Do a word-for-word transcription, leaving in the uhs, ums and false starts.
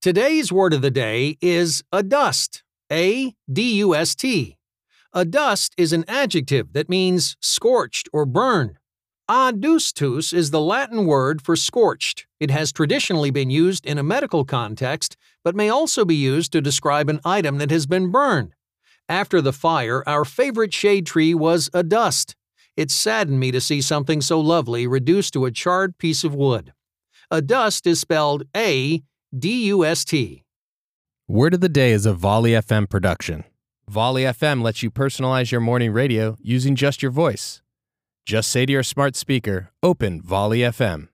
Today's word of the day is adust, A D U S T. Adust is an adjective that means scorched or burned. Adustus is the Latin word for scorched. It has traditionally been used in a medical context, but may also be used to describe an item that has been burned. After the fire, our favorite shade tree was adust. It saddened me to see something so lovely reduced to a charred piece of wood. Adust is spelled A D U S T. Word of the Day is a Volley F M production. Volley F M lets you personalize your morning radio using just your voice. Just say to your smart speaker, "Open Volley F M."